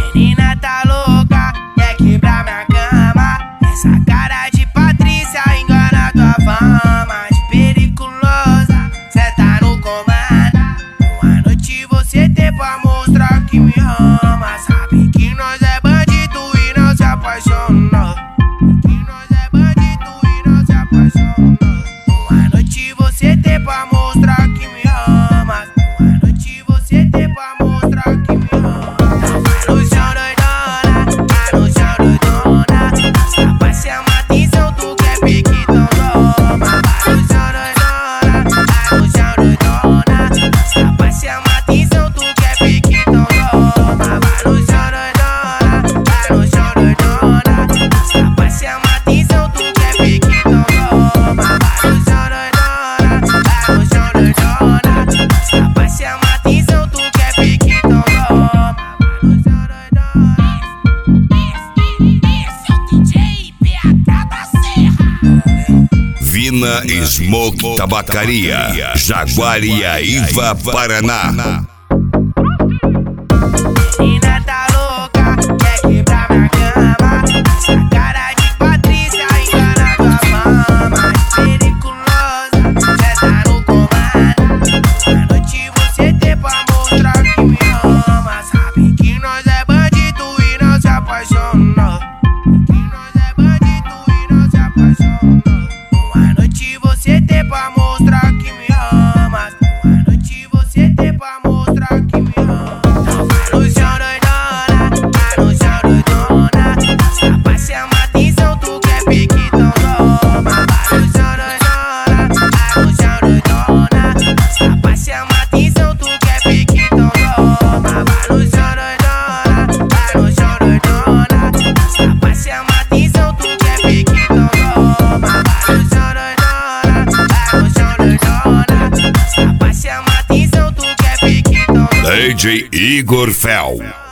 Menina tá louca, quer quebrar minha cama. Essa cara de Patrícia engana tua fama. De periculosa, cê tá no comando. Uma noite você tem pra mostrar que me ama. Sabe que nós é bandido e não se apaixona. Que nós é bandido e não se apaixona. Uma noite você tem pra mostrar que me ama. Uma noite você tem pra mostrar que me ama. Tá no chão doidona, tá no chão doidona. Essa vai ser uma atenção, tu quer pique, então toma. Tá no chão doidona, tá no chão doidona. Essa vai ser uma atenção, tu quer pique, então toma. Vai no chão doidona, tá no chão doidona. Essa vai ser uma atenção, tu quer pique, então toma. Vai no chão doidona, tá no chão doidona. Essa vai ser uma atenção, tu quer pique, então toma. Vai no chão doidona. Esse é o DJ PH da Serra. Vina Smoke Tabacaria, Jaguariaíva, Paraná. Menina tá louca, quer quebrar minha cama. Essa cara de Patrícia engana tua fama. De periculosa, cê tá no comando. Uma noite você tem pra mostrar que me ama. Sabe que nós é bandido e não se apaixona. Que nós é bandido e não se apaixona. Uma noite você tem pra mostrar que me ama. Uma noite você tem pra mostrar que me ama. Tá no chão doidona, tá no chão doidona. Essa vai ser uma atenção, tu quer pique, então toma. Vai no chão doidona, tá no chão doidona. Essa vai ser uma atenção, tu quer pique, então toma. Vai no chão doidona, tá no chão doidona. Essa vai ser uma atenção, tu quer pique, então toma. Vai no chão doidona, tá no chão doidona. Essa vai ser uma atenção, tu quer pique, então toma. DJ Igor Fel.